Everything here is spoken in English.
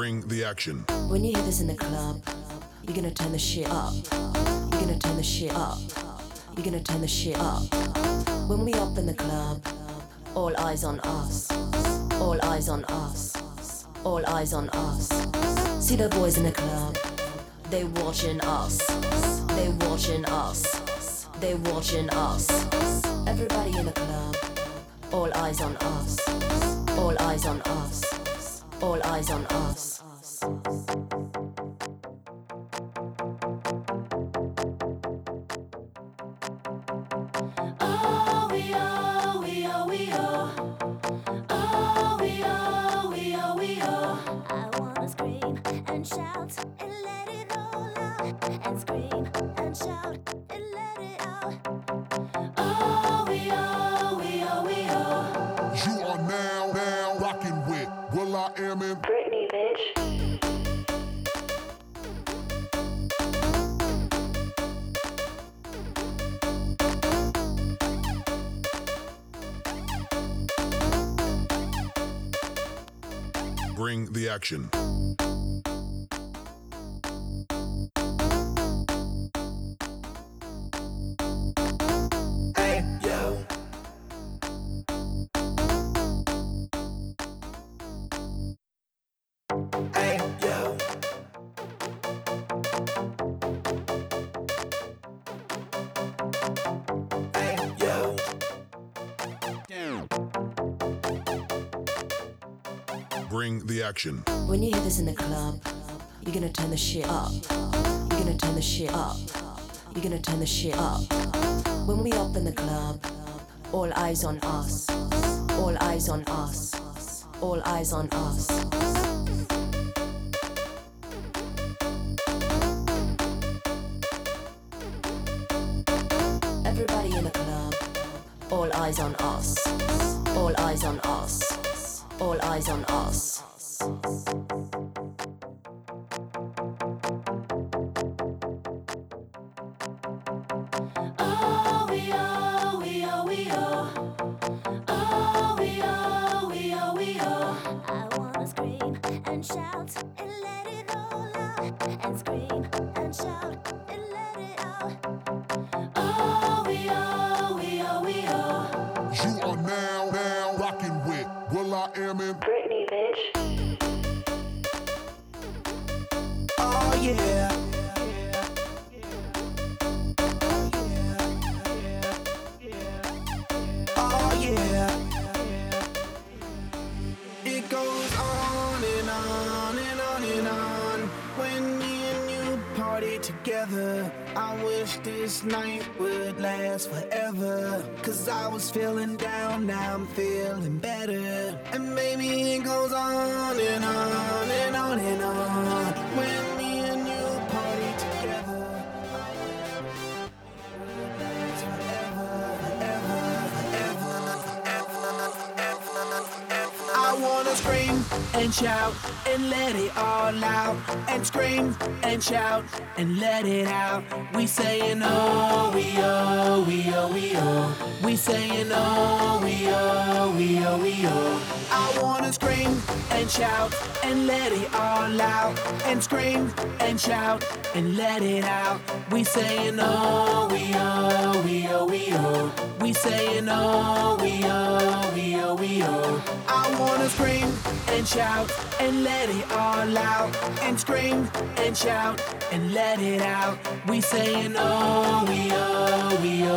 Bring the action. When you hear this in the club, you're gonna turn the shit up. You're gonna turn the shit up. You're gonna turn the shit up. When we up in the club, all eyes on us. All eyes on us. All eyes on us. See the boys in the club, they watching us. They watching us. They watching us. Everybody in the club, all eyes on us. All eyes on us. All eyes on us. Oh, we oh, we oh, we oh. Oh, we oh, we oh, we oh. I wanna scream and shout and let it all out. And scream and shout and let it out. Oh, we oh, we oh, we oh. You are now rocking with Will I Am in Britney, bitch. Bring the action. Hey, yo. Hey, yo. Hey, yo. Bring the action. When you hear this in the club, you're gonna turn the shit up. You're gonna turn the shit up. You're gonna turn the shit up. When we up in the club, all eyes on us. All eyes on us. All eyes on us. Everybody in the club, all eyes on us. All eyes on us. All eyes on us. Oh, we oh, we oh, we oh. Oh, we oh, we oh, we oh. I wanna scream and shout and let it all out. And scream and shout and let it out. Oh, we oh, we oh, we oh. You are now rocking with Will I Am in Britney, bitch. Oh, yeah. Oh, yeah. It goes on and on and on and on. When me and you party together, I wish this night would last forever. Cause I was feeling down, now I'm feeling better. And baby, it goes on and on and on and on. When me and you party together, I wish it would last forever, forever, forever. I wanna scream and shout and let it all out. And scream and shout and let it out. We saying oh, we oh, we oh, we oh. We saying oh, we oh, we oh, we oh. I wanna scream and shout and let it all out. And scream and shout and let it out. We saying oh, we oh, we oh, we oh. We saying oh, we oh, we oh, we oh. I wanna scream and shout and let it all out. And scream and shout and let it out. We saying oh, we oh, we oh,